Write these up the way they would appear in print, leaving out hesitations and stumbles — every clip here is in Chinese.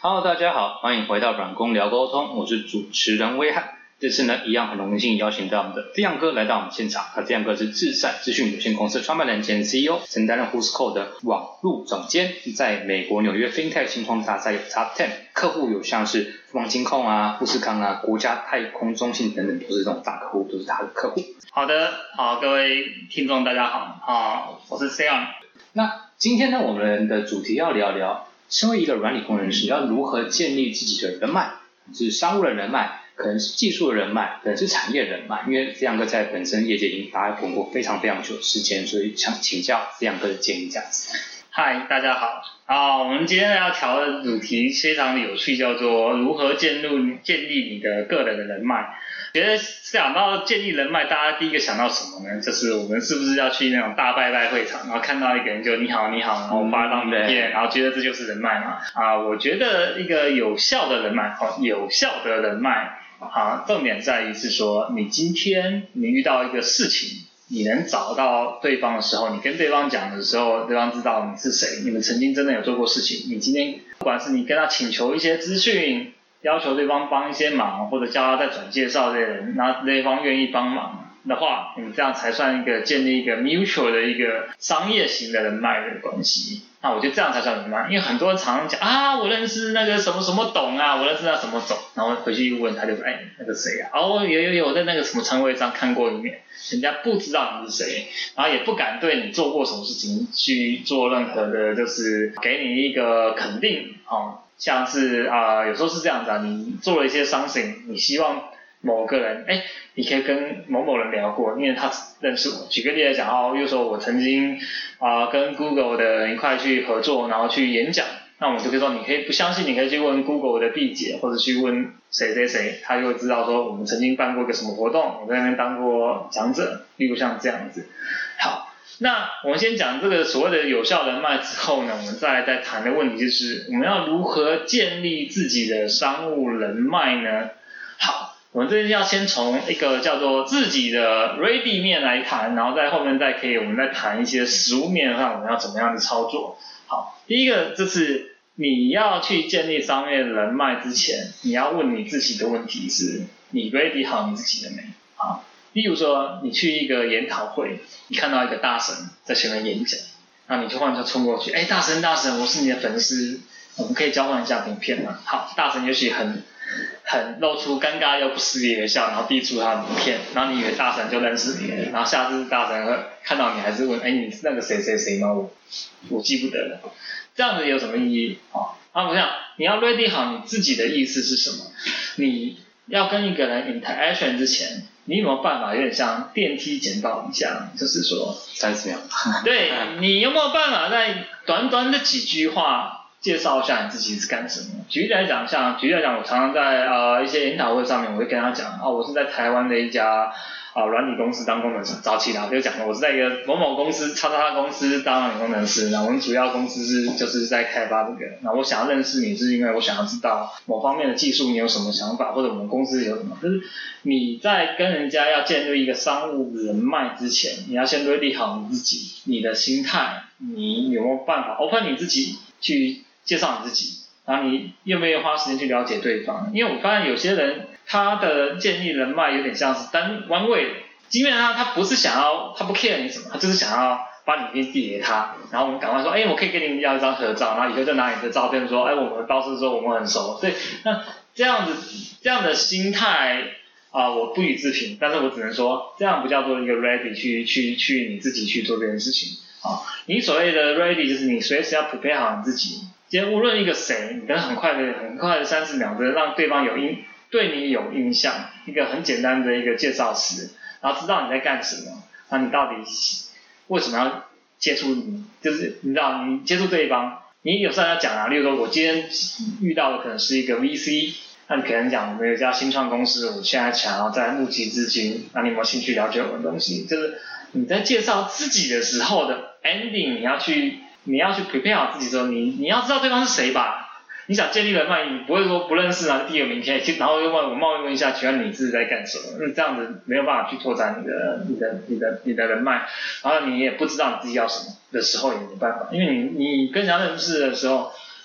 Hello， 大家好，欢迎回到软工聊沟通，我是主持人威汉。这次呢，一样很荣幸邀请到我们的飞扬哥来到我们现场。飞扬哥是智善资讯有限公司创办人兼 CEO， 曾担任 Whoscall 的网路总监，在美国纽约 FinTech 新创大赛有 Top 10， 客户有像是富邦金控啊、富士康啊、国家太空中心等等，都是这种大客户，都是他的客户。 好的，各位听众大家好，我是 Sean。 那今天呢，我们的主题要聊聊，身为一个软体工程师，要如何建立自己的人脉，是商务的人脉，可能是技术的人脉，可能是产业人脉。因为飞扬哥在本身业界已经打滚过非常久的时间，所以想请教飞扬哥的建议这样子。 嗨，大家好，我们今天要聊的主题非常的有趣，叫做如何建立你的个人的人脉。觉得想到建立人脉，大家第一个想到什么呢？就是我们是不是要去那种大拜拜会场，然后看到一个人就你好，然后发张名片，然后觉得这就是人脉嘛？我觉得一个有效的人脉，重点在于是说，你今天你遇到一个事情，你能找到对方的时候，你跟对方讲的时候，对方知道你是谁，你们曾经真的有做过事情。你今天不管是你跟他请求一些资讯，要求对方帮一些忙，或者叫他再转介绍这些人，那对方愿意帮忙的话，你这样才算建立一个 mutual 的一个商业型的人脉的关系。那我觉得这样才算人脉，因为很多人常常讲我认识那个什么什么董啊，我认识那什么总，然后回去一问他就说那个谁啊，有在那个什么称谓上看过一面，人家不知道你是谁，然后也不敢对你做过什么事情去做任何的，就是给你一个肯定像是有时候是这样子你做了一些something，你希望某个人你可以跟某某人聊过，因为他认识我。举个例来讲比如说我曾经跟 Google 的人一块去合作，然后去演讲，那我们就可以说你可以不相信，你可以去问 Google 的毕姐，或者去问谁，他就会知道说我们曾经办过一个什么活动，我在那边当过讲者，例如像这样子。好，那我们先讲这个所谓的有效人脉之后呢，我们再谈的问题就是我们要如何建立自己的商务人脉呢？好，我们这边要先从一个叫做自己的 ready 面来谈，然后在后面我们再谈一些实务面上我们要怎么样的操作。好，第一个就是你要去建立商业人脉之前，你要问你自己的问题是你 ready 好你自己的没？好，例如说你去一个研讨会，你看到一个大神在前面演讲，那你就换就冲过去，大神我是你的粉丝，我们可以交换一下名片吗？好，大神也许很露出尴尬又不失礼的笑，然后递出他的名片，然后你以为大神就认识你了，然后下次大神看到你还是问你是那个谁吗？我记不得了。这样子有什么意义？我想你要 ready 好你自己的意思是什么。你要跟一个人 interaction 之前，你有没有办法有点像电梯简报一下，就是说 30秒对，你有没有办法在短短的几句话介绍一下你自己是干什么？举例来讲，我常常在一些研讨会上面，我会跟他讲我是在台湾的一家软体公司当工程师，早期就讲了我是在一个某某公司叉公司当软体工程师，然后我们主要公司就是在开发这个，然后我想要认识你是因为我想要知道某方面的技术你有什么想法，或者我们公司有什么，就是你在跟人家要建立一个商务人脉之前，你要先ready好你自己，你的心态，你有没有办法 open 你自己去介绍你自己，然后你愿不愿意花时间去了解对方？因为我发现有些人他的建立人脉有点像是one way，基本上他不 care 你什么，他就是想要把你递给他，然后我们赶快说我可以跟你要一张合照，然后以后就拿你的照片说我们到时说我们很熟。对，那这样的心态我不予置评，但是我只能说这样不叫做一个 ready 去你自己去做这件事情。你所谓的 ready 就是你随时要 prepare 好你自己，今天无论一个谁，你跟很快的30秒的让对方对你有印象，一个很简单的一个介绍词，然后知道你在干什么，那你到底为什么要接触你，就是你知道你接触对方，你有时候要讲例如说我今天遇到的可能是一个 VC， 那你可能讲我们有一家新创公司，我现在想要在募集资金，那你有没有兴趣了解我的东西？就是你在介绍自己的时候的 ending， 你要去 prepare 好自己的时候，你要知道对方是谁吧。你想建立人脉，你不会说不认识第一个名片，然后又我冒昧问一下，请问你是在干什么？这样子没有办法去拓展你的人脉，然后你也不知道你自己要什么的时候也没办法，因为你跟人家认识的时候，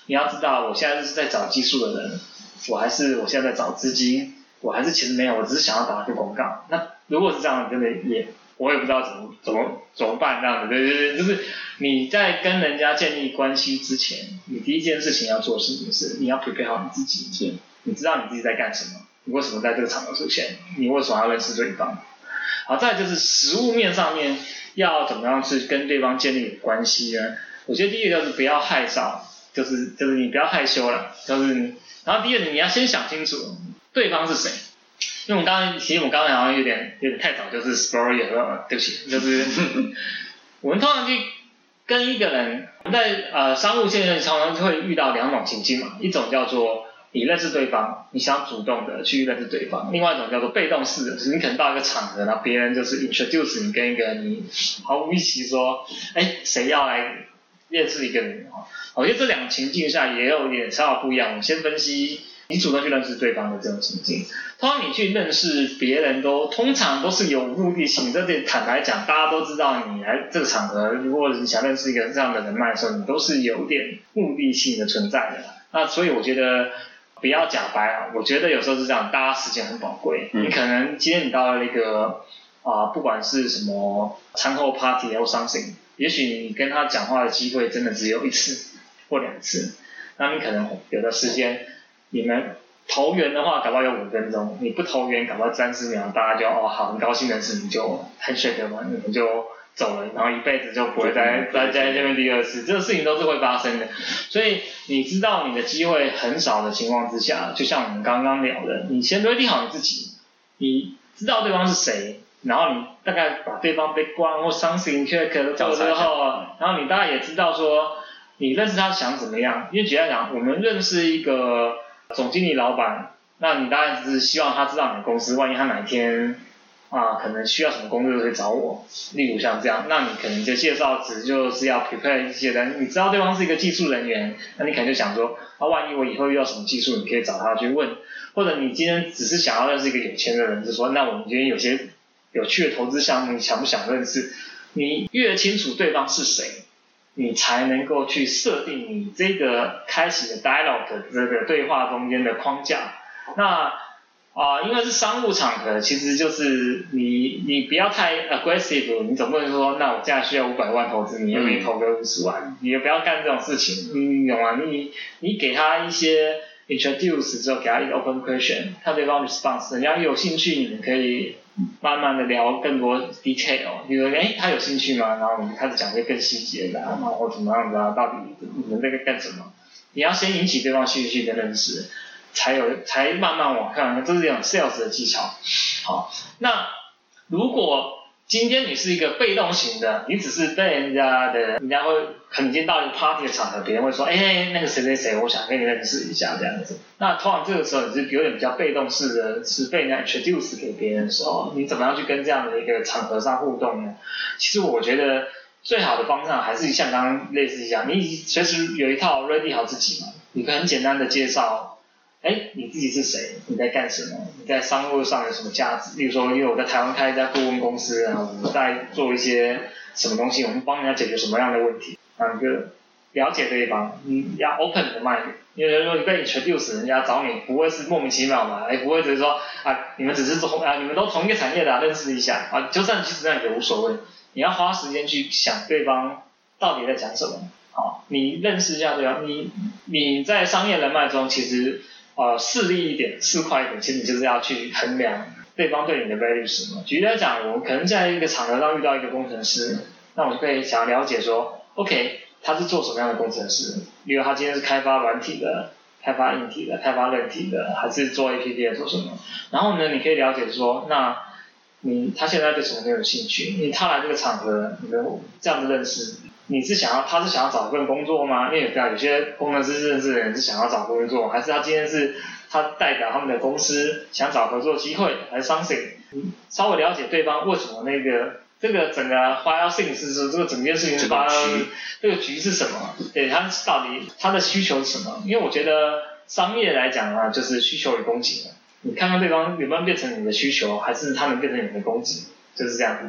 你要知道我现在是在找技术的人，我现在在找资金，我还是其实没有，我只是想要打一个广告。那如果是这样，真的我也不知道怎么办这样子，对，就是你在跟人家建立关系之前，你第一件事情要做的事情是你要 prepare 好你自己， 是你知道你自己在干什么，你为什么在这个场合出现，你为什么要认识对方。好，再来就是实务面上面要怎么样去跟对方建立关系呢？我觉得第一个就是不要害臊，就是你不要害羞了，然后第二个你要先想清楚对方是谁。因为我们刚才好像有点太早，就是 spoiler 了，对不起，就是我们通常去跟一个人在商务现象常常会遇到两种情境嘛，一种叫做你认识对方，你想主动的去认识对方；另外一种叫做被动式的，就是你可能到一个场合，然后别人就是 introduce 你跟一个你毫无预期说，谁要来认识一个人啊？我觉得这两个情境下也有点稍微不一样。我们先分析你主动去认识对方的这种情境。通常你去认识别人通常都是有目的性，这点坦白讲，大家都知道你来这个场合，如果你想认识一个这样的人脉的时候，你都是有点目的性的存在的。那所以我觉得不要假掰啊，我觉得有时候是这样，大家时间很宝贵，你可能今天你到了一个不管是什么餐后 party 或 something， 也许你跟他讲话的机会真的只有1次或2次，那你可能有的时间你们投缘的话搞不好有5分钟，你不投缘搞不好3-4秒，大家就好很高兴的事，你就handshake嘛，你们就走了，然后一辈子就不会再见面第二次，这个事情都是会发生的。所以你知道你的机会很少的情况之下，就像我们刚刚聊的，你先 ready 好你自己，你知道对方是谁，然后你大概把对方background或 something check 做之后，然后你大概也知道说你认识他想怎么样。因为举例来讲，我们认识一个总经理老板，那你当然只是希望他知道你的公司，万一他哪一天可能需要什么工作就可以找我，例如像这样，那你可能就介绍词就是要 prepare 一些人，你知道对方是一个技术人员，那你可能就想说万一我以后遇到什么技术，你可以找他去问，或者你今天只是想要认识一个有钱的人，就说那我们今天有些有趣的投资项目，你想不想认识？你越清楚对方是谁，你才能够去设定你这个开启的 dialogue 这个对话中间的框架。那因为是商务场合，其实就是你不要太 aggressive， 你总不能说那我现在需要500万投资，你愿意投个50万，你也不要干这种事情，你懂吗？你给他一些 introduce 之后，给他一个 open question， 看对方 response， 人家有兴趣，你们可以慢慢的聊更多 detail， 比如他有兴趣吗？然后我们开始讲一些更细节的，然后怎么样的到底你们在干什么？你要先引起对方兴趣跟认识，才慢慢往上，这是一种 sales 的技巧。好，那如果今天你是一个被动型的，你只是被人家会可能已经到一个 party 的场合，别人会说，那个谁谁谁，我想跟你认识一下这样子。那通常这个时候你是有点比较被动式的，是被人家 introduce 给别人的时候，你怎么样去跟这样的一个场合上互动呢？其实我觉得最好的方向还是像刚刚类似一样，你随时有一套 ready 好自己嘛，你可以很简单的介绍。你自己是谁？你在干什么？你在商务上有什么价值？例如说，因为我在台湾开一家顾问公司，然后我们在做一些什么东西，我们帮人家解决什么样的问题，你就了解对方，你要 open 你的 mind， 因为如果你被 introduce， 人家找你不会是莫名其妙嘛，不会只是说你们只是你们都同一个产业的认识一下就算其实那也无所谓，你要花时间去想对方到底在讲什么。好，你认识一下对方，你在商业人脉中其实。势利一点，市侩一点，其实你就是要去衡量对方对你的 value 是什么。举例来讲，我们可能在一个场合上遇到一个工程师，那我就可以想要了解说 ，OK， 他是做什么样的工程师？例如他今天是开发软体的、开发硬体的、开发韧体的，还是做 APP 的，做什么？然后呢，你可以了解说，那他现在对什么很有兴趣？因为他来这个场合，你们这样的认识。他是想要找份工作吗？因为有些工程师认识的人是想要找工作，还是他今天是他代表他们的公司想找合作机会，还是 something？ 稍微了解对方为什么这个整个花要事情是说这个整件事情是发生这个局是什么？对，他到底他的需求是什么？因为我觉得商业来讲啊，就是需求与供给。你看看对方有没有变成你的需求，还是他能变成你的供给，就是这样子。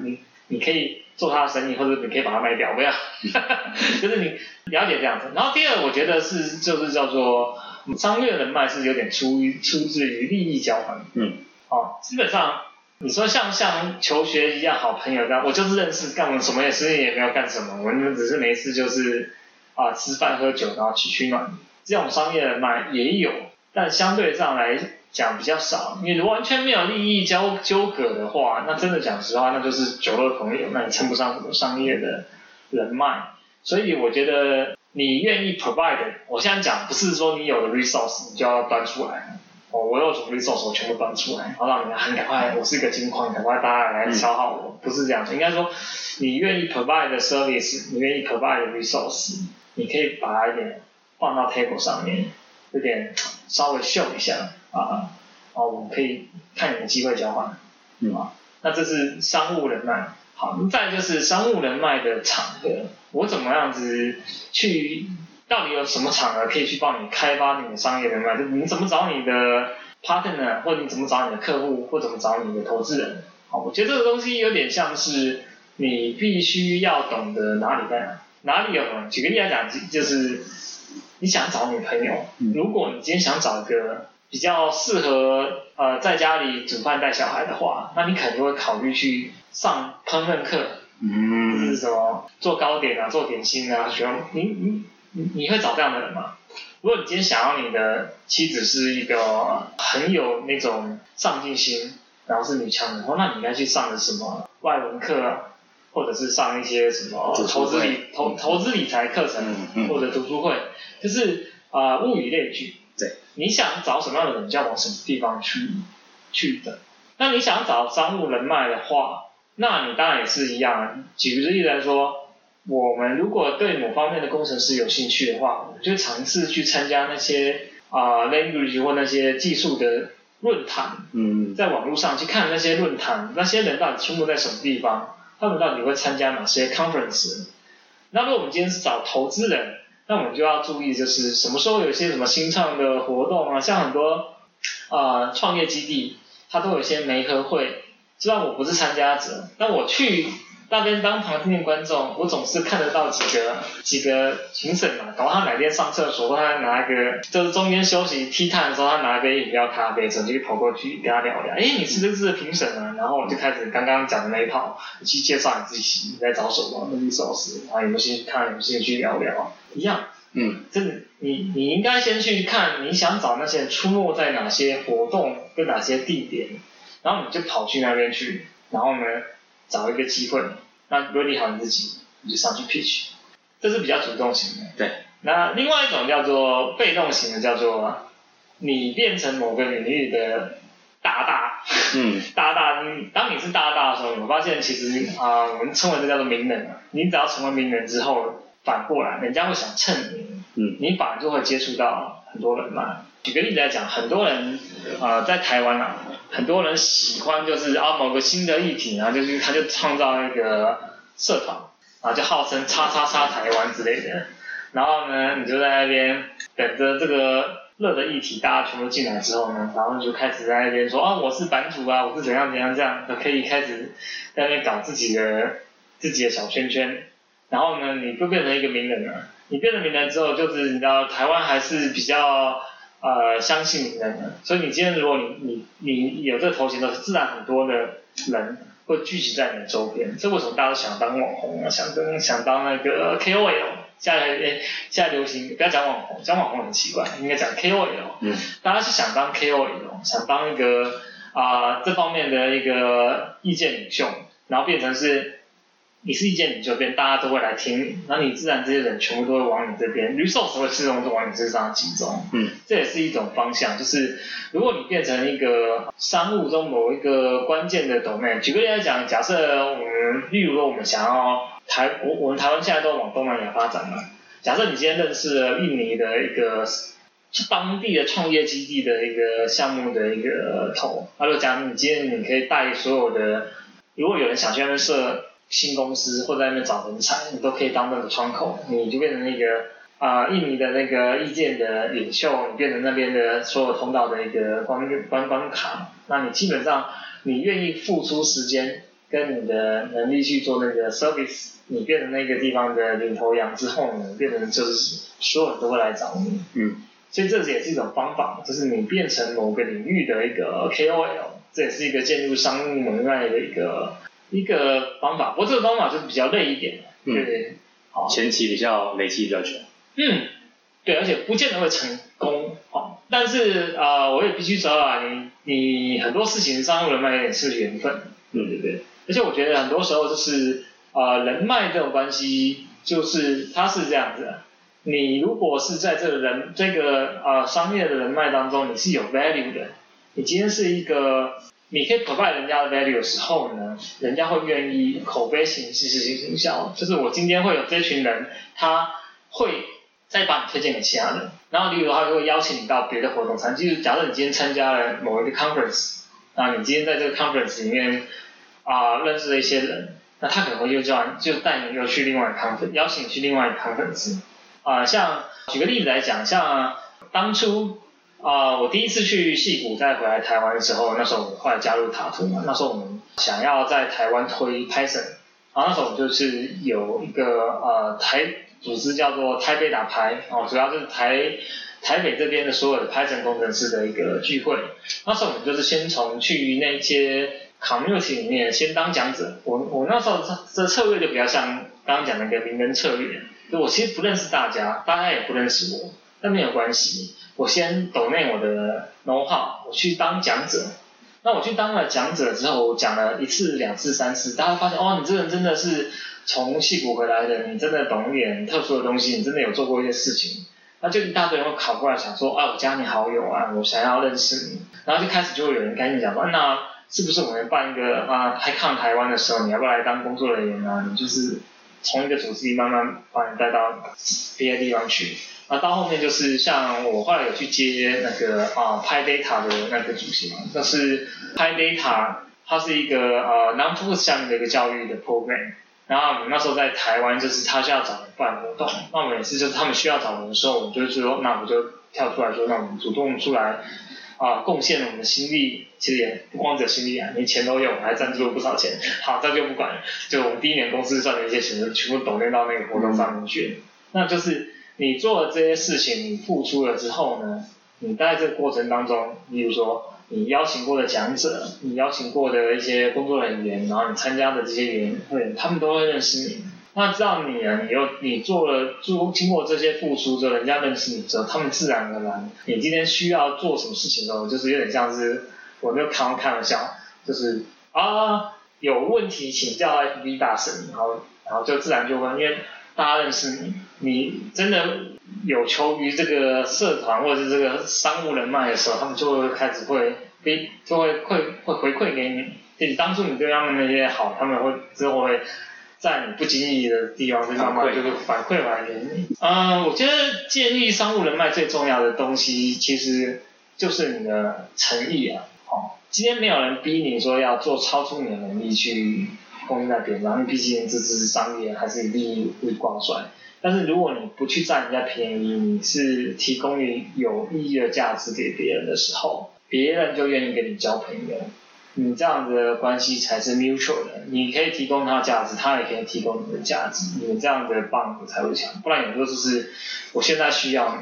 你可以做他的生意，或者你可以把它卖掉，不要，就是你了解这样子。然后第二，我觉得就是叫做商业人脉是有点出自于利益交换。基本上你说像求学一样好朋友这样，我就是认识，干我们什么事情也没有干什么，我们只是没事就是吃饭喝酒，然后取暖。这种商业人脉也有，但相对上来讲比较少。你完全没有利益纠葛的话，那真的讲实话，那就是酒肉朋友，那你称不上什么商业的人脉。所以我觉得你愿意 provide， 我现在讲不是说你有的 resource 你就要端出来。我有什么 resource 我全部端出来，然后让你很赶快，我是一个金矿，赶快大家来消耗我，不是这样子。应该说，你愿意 provide 的 service， 你愿意 provide 的 resource， 你可以把它一点放到 table 上面，有点稍微秀一下然后我们可以看你的机会交换，那这是商务人脉。好，再来就是商务人脉的场合，我怎么样子去？到底有什么场合可以去帮你开发你的商业人脉？就你怎么找你的 partner， 或者你怎么找你的客户，或怎么找你的投资人？好，我觉得这个东西有点像是你必须要懂得哪里在哪里有人。举个例来讲，就是你想找女朋友，如果你今天想找一个比较适合在家里煮饭带小孩的话，那你可能就会考虑去上烹饪课，就是什么做糕点啊、做点心啊，喜欢你会找这样的人吗？如果你今天想要你的妻子是一个很有那种上进心，然后是女强人，那你应该去上的什么外文课，或者是上一些什么投资理财课程，或者读书会，就是物以类聚。 对， 你想找什么样的人，就要往什么地方去的。那你想找商务人脉的话，那你当然也是一样。举个例子来说。我们如果对某方面的工程师有兴趣的话，我们就尝试去参加那些language 或那些技术的论坛，在网络上去看那些论坛，那些人到底出没在什么地方，他们到底会参加哪些 conference。那如果我们今天是找投资人，那我们就要注意，就是什么时候有一些什么新创的活动啊，像很多创业基地，它都有一些媒合会，虽然我不是参加者，但我去那边当旁听观众，我总是看得到几个评审嘛，搞他哪天上厕所，或他拿一个，就是中间休息 tea time 的时候，他拿一杯饮料咖啡，就跑过去跟他聊聊，你是这次的评审啊，然后我就开始刚刚讲的那一套，你去介绍你自己，你在找什么resource，然后有没有兴趣看，有没有兴趣聊聊，一样，真的，你应该先去看你想找那些人出没在哪些活动跟哪些地点，然后你就跑去那边去，然后呢找一个机会。那 ready 好你自己，你就上去 pitch， 这是比较主动型的。 对。 那另外一种叫做被动型的，叫做你变成某个领域的大大。当你是大大的时候，你发现其实我们称为这叫做名人啊。你只要成为名人之后，反过来人家会想蹭你，你反而就会接触到很多人脉。举个例子来讲，很多人在台湾很多人喜欢就是某个新的议题，然后他就创造那个社团，就号称叉叉叉台湾之类的，然后呢你就在那边等着这个热的议题大家全部进来之后呢，然后就开始在那边说我是版主啊，我是怎样怎样这样，就可以开始在那边搞自己的小圈圈，然后呢你就变成一个名人了。你变成名人之后，就是你知道台湾还是比较相信名人的，所以你今天如果你有这个头衔的，自然很多的人会聚集在你的周边。这为什么大家都想当网红啊？想当那个 KOL， 现在流行不要讲网红，讲网红很奇怪，应该讲 KOL。大家是想当 KOL， 想当一个这方面的一个意见领袖，然后变成是。你是意见领袖边，大家都会来听你，那你自然这些人全部都会往你这边 ，resource 会自动都往你身上集中。这也是一种方向，就是如果你变成一个商务中某一个关键的 domain， 举个例来讲，假设例如说我们想要我们台湾现在都往东南亚发展嘛，假设你今天认识了印尼的一个当地的创业基地的一个项目的一个头，如果假如你今天你可以带所有的，如果有人想去那边设新公司或在那边找人才，你都可以当那个窗口，你就变成那个印尼的那个意见的领袖，你变成那边的所有通道的一个关卡，那你基本上你愿意付出时间跟你的能力去做那个 service， 你变成那个地方的领头羊之后呢，变成就是所有人都会来找你。所以这也是一种方法，就是你变成某个领域的一个 KOL， 这也是一个进入商务门外的一个方法。不过这个方法就是比较累一点，对，好， 前期比较累积比较久。 对，而且不见得会成功，但是我也必须说啊，你很多事情商务人脉也是缘分，对。而且我觉得很多时候就是人脉这种关系，就是它是这样子的。你如果是在这个商业的人脉当中，你是有 value 的，你今天是一个你可以 provide 人家的 value 的时候呢，人家会愿意口碑行行销，就是我今天会有这群人，他会再把你推荐给其他人，然后例如他就会邀请你到别的活动参加，就是假设你今天参加了某一个 conference， 那你今天在这个 conference 里面认识了一些人，那他可能会就带你又去另外一个 conference， 邀请你去另外一个 conference。像举个例子来讲，像当初我第一次去矽谷再回来台湾的时候，那时候我后来加入塔图嘛，那时候我们想要在台湾推 Python， 然后那时候我们就是有一个组织叫做台北打牌，主要就是台北这边的所有的 Python 工程师的一个聚会。那时候我们就是先从去那些 community 里面先当讲者，我那时候这策略就比较像刚刚讲的一个名人策略。我其实不认识大家也不认识我，但没有关系。我先donate我的 know how， 我去当讲者。那我去当了讲者之后，我讲了1次、2次、3次，大家发现你这人真的是从矽谷回来的，你真的懂一点特殊的东西，你真的有做过一些事情。那就一大堆人会考过来想说，我加你好友啊，我想要认识你。然后就开始就会有人跟你讲说，那是不是我们办一个HiCon台湾的时候，你要不要来当工作人员啊？你就是从一个组织里慢慢把你带到别的地方去。到后面就是像我后来有去接那个PyData 的那个主席嘛，那是 PyData， 它是一个non-profit 下面的一个教育的 program。然后我们那时候在台湾，就是他需要找人办活动，那我们也是就是他们需要找人的时候，我们就说那我就跳出来说，那我们主动出来贡献了我们的心力，其实也不光只有心力连钱都有，还赞助了不少钱。好，这就不管了，就我们第一年公司赚的一些钱，就全部抖内到那个活动上面去。那就是你做了这些事情，你付出了之后呢，你在这个过程当中，例如说你邀请过的讲者，你邀请过的一些工作人员，然后你参加的这些员会，他们都会认识你。那知道你啊，你经过这些付出之后，人家认识你之后，他们自然而然，你今天需要做什么事情的时候，就是有点像是我那个开玩笑，就是有问题请教 FB 大神，然后就自然就问，因为大家认识你，你真的有求于这个社团或者是这个商务人脉的时候，他们就会开始会回馈给你，你当初你对他们那些好，他们会之后会在你不经意的地方就慢慢就会反馈来给你。我觉得建立商务人脉最重要的东西，其实就是你的诚意啊。今天没有人逼你说要做超出你的能力去贡献在别人，因为毕竟这只是商业，还是以利益为挂帅。但是如果你不去占人家便宜，你是提供有意义的价值给别人的时候，别人就愿意跟你交朋友。你这样子的关系才是 mutual 的，你可以提供他价值，他也可以提供你的价值，你们这样子的 bond 才会强。不然有时候就是我现在需要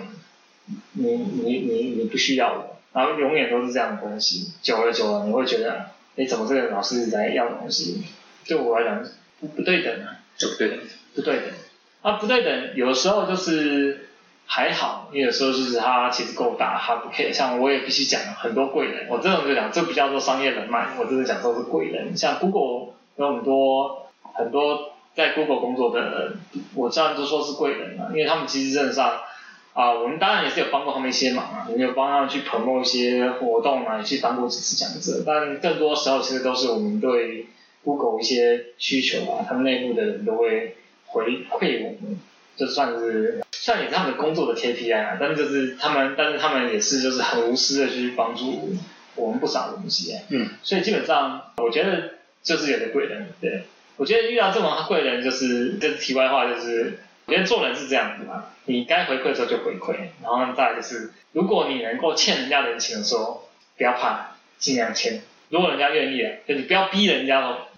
你不需要我，然后永远都是这样的关系。久了你会觉得，怎么这个人老是在要东西？对我来讲不对等啊， 就不对等。 不对等。不对等，有的时候就是还好，因为有时候就是他其实够大，他不可以。像我也必须讲很多贵人，我这种就讲，这不叫做商业人脉，我真的讲都是贵人。像 Google 有很多在 Google 工作的人，我这样就说是贵人因为他们其实真的上我们当然也是有帮过他们一些忙也有帮他们去 promote 一些活动也去当过几次讲者，但更多时候其实都是我们对 Google 一些需求他们内部的人都会回馈我们，就算也是他们工作的 KPI 但是他们也是就是很无私的去帮助我们不少东西所以基本上我觉得就是有的贵人，对，我觉得遇到这种贵人就是题外话，就是我觉得做人是这样子嘛，你该回馈的时候就回馈，然后再来就是如果你能够欠人家人情的时候，不要怕，尽量欠。如果人家愿意就你不要逼人家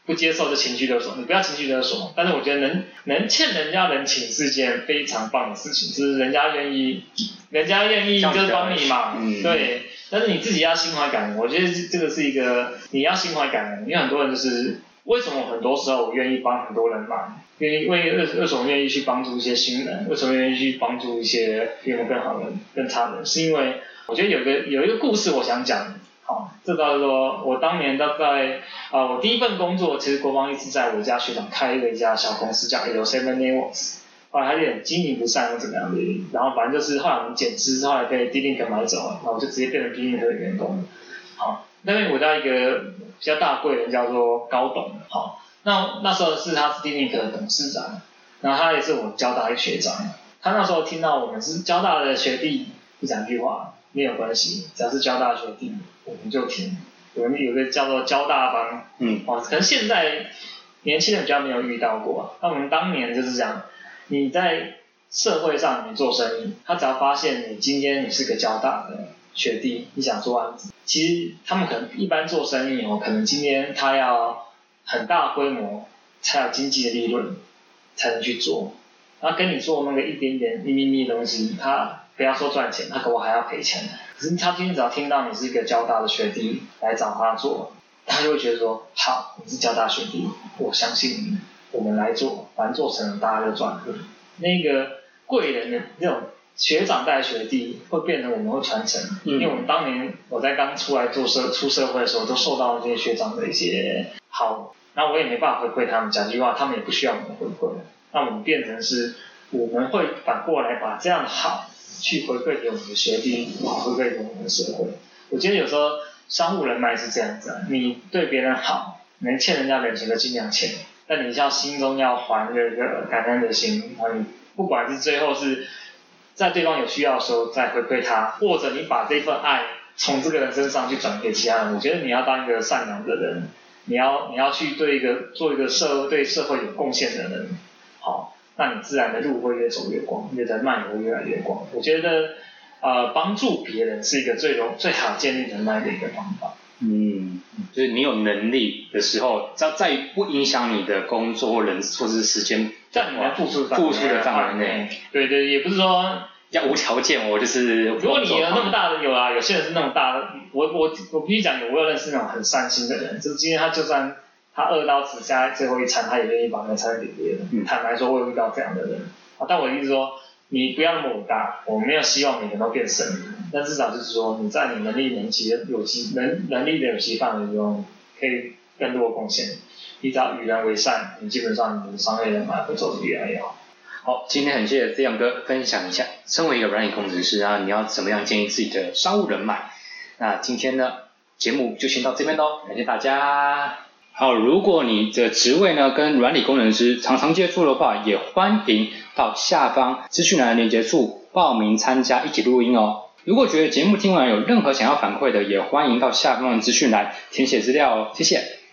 不接受就情绪勒索，你不要情绪勒索。但是我觉得能欠人家人情是件非常棒的事情，就是人家愿意就是帮你忙，对。但是你自己要心怀感恩，我觉得这个是一个你要心怀感恩，因为很多人就是为什么很多时候我愿意帮很多人忙，为什么愿意去帮助一些新人，为什么愿意去帮助一些比我更好的人、更差的人，是因为我觉得有一个故事我想讲。好，这叫做我当年大概我第一份工作，其实国邦一直在我家学长开了一家小公司叫 L7 Networks， 后来他有点经营不善或怎么样的，然后反正就是后来我们减资，后来被 D-Link 买走了，然后我就直接变成 D-Link 的员工了。好，那边我叫一个比较大贵人叫做高董，好，那时候他是 D-Link 的董事长，然后他也是我们交大的学长，他那时候听到我们是交大的学弟，就讲一句话，没有关系，只要是交大学弟，我们就听。有个叫做交大帮，可能现在年轻人比较没有遇到过，那我们当年就是讲，你在社会上你做生意，他只要发现你今天你是个交大的学弟，你想做案子，其实他们可能一般做生意可能今天他要很大规模才有经济的利润才能去做，然后跟你做那个一点点咪咪咪的东西，他不要说赚钱，他可我还要赔钱。可是他今天只要听到你是一个交大的学弟来找他做，他就会觉得说，好，你是交大学弟，我相信你，我们来做，反正做成了大家就赚。那个贵人的那种学长带学弟会变成我们会传承，因为我们当年我在刚出来出社会的时候，都受到这些学长的一些好，那我也没办法回馈他们，讲句话，他们也不需要我们回馈，那我们变成是我们会反过来把这样的好去回馈给我们的学弟，回馈给我们的社会。我觉得有时候商务人脉是这样子，你对别人好，能欠人家人情的尽量欠，但你要心中要还这个感恩的心，你不管是最后是在对方有需要的时候再回馈他，或者你把这份爱从这个人身上去转给其他人，我觉得你要当一个善良的人，你要去做一个对社会有贡献的人，好，那你自然的路会越走越广，你的人脉也会越来越广。我觉得帮助别人是一个最好建立人脉的一个方法。 就是你有能力的时候，在不影响你的工作或是时间， 在你的付出的范围内， 对，也不是说要无条件，我就是。 如果你有那么大的有些人是那种大的，我必须讲我有认识那种很善心的人，就是今天他就算他2刀子下最后一餐，他也愿意把那个餐给别人。坦白说，我有遇到这样的人，但我的意思说，你不要那么伟大，我没有希望每个人都变神明，但至少就是说你在你能力能力的有机范围中，可以更多的贡献。你只要与人为善，你基本上你的商业人脉会走得越来越好。 好，今天很谢谢Zion哥分享一下，身为一个软体工程师你要怎么样建立自己的商务人脉。那今天呢，节目就先到这边咯，感谢大家。好，如果你的职位呢跟软体工程师常常接触的话，也欢迎到下方资讯栏的连结处报名参加一起录音哦。如果觉得节目听完有任何想要反馈的，也欢迎到下方的资讯栏填写资料哦，谢谢。